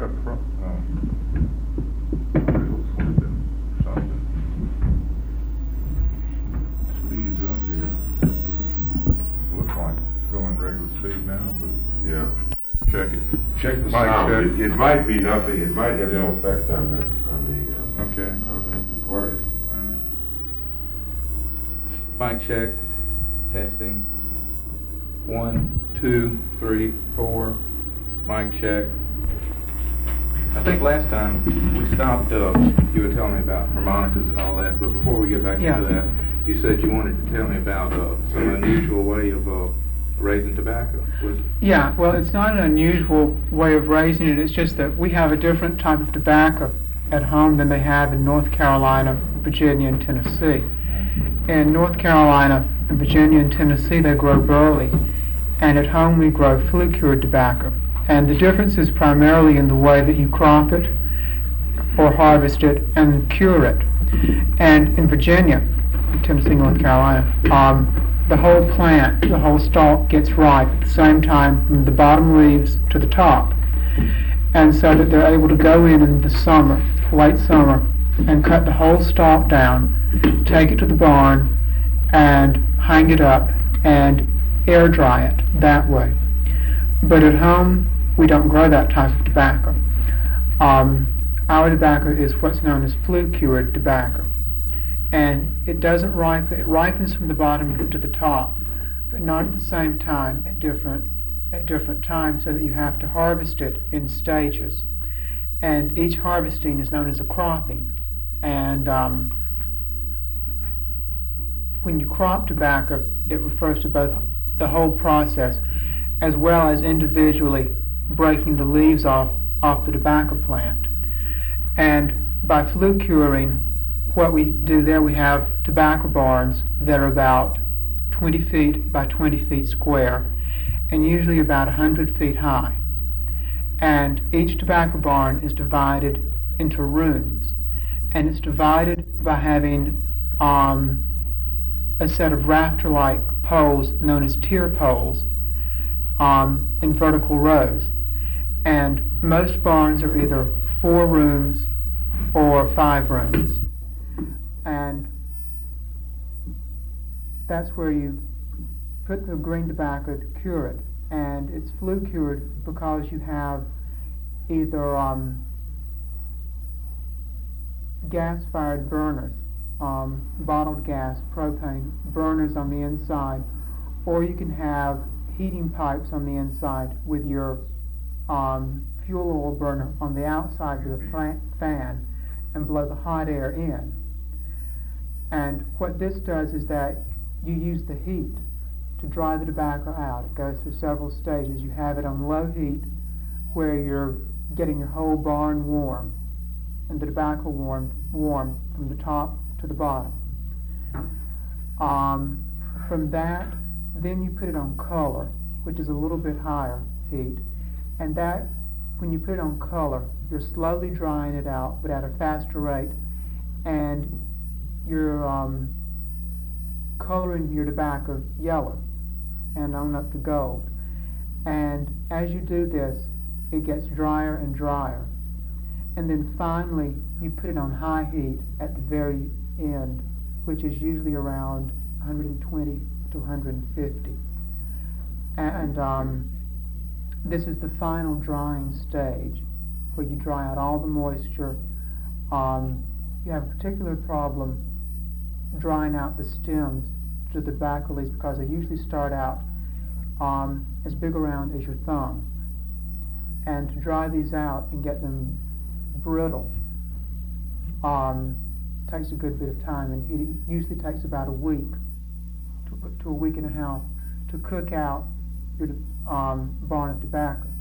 up front. Idle sleeping, something. Speed's up here. Looks like it's going regular speed now, but Yeah. check it. Check the Mic sound. check. It might be nothing, it might have no Yeah. effect on the Okay. recording. Mic check. Testing. 1, 2, 3, 4. Mic check. I think last time we stopped, you were telling me about harmonicas and all that, but before we get back Yeah. into that, you said you wanted to tell me about some unusual way of raising tobacco. Yeah, well, it's not an unusual way of raising it. It's just that we have a different type of tobacco at home than they have in North Carolina, Virginia, and Tennessee. In North Carolina, Virginia, and Tennessee, they grow burley, and at home we grow flue-cured tobacco. And the difference is primarily in the way that you crop it or harvest it and cure it. And in Virginia, Tennessee, North Carolina, the whole plant, the whole stalk gets ripe at the same time from the bottom leaves to the top. And so that they're able to go in the summer, late summer, and cut the whole stalk down, take it to the barn, and hang it up and air dry it that way. But at home, we don't grow that type of tobacco. Our tobacco is what's known as flue-cured tobacco. And it doesn't ripen, it ripens from the bottom to the top, but not at the same time at different times, so that you have to harvest it in stages. And each harvesting is known as a cropping. And when you crop tobacco, it refers to both the whole process as well as individually breaking the leaves off the tobacco plant. And by flue curing, what we do there, we have tobacco barns that are about 20 feet by 20 feet square and usually about 100 feet high. And each tobacco barn is divided into rooms, and it's divided by having a set of rafter-like poles known as tier poles in vertical rows. And most barns are either 4 rooms or 5 rooms. And that's where you put the green tobacco to cure it. And it's flue cured because you have either gas-fired burners, bottled gas, propane burners on the inside, or you can have heating pipes on the inside with your fuel oil burner on the outside of the fan and blow the hot air in. And what this does is that you use the heat to dry the tobacco out. It goes through several stages. You have it on low heat where you're getting your whole barn warm and the tobacco warm from the top to the bottom. From that, then you put it on color, which is a little bit higher heat. And that, when you put it on color, you're slowly drying it out, but at a faster rate. And you're coloring your tobacco yellow and on up to gold. And as you do this, it gets drier and drier. And then finally, you put it on high heat at the very end, which is usually around 120 to 150. And this is the final drying stage, where you dry out all the moisture. You have a particular problem drying out the stems to the tobacco leaves because they usually start out as big around as your thumb. And to dry these out and get them brittle takes a good bit of time, and it usually takes about a week to a week and a half to cook out your barn of tobacco.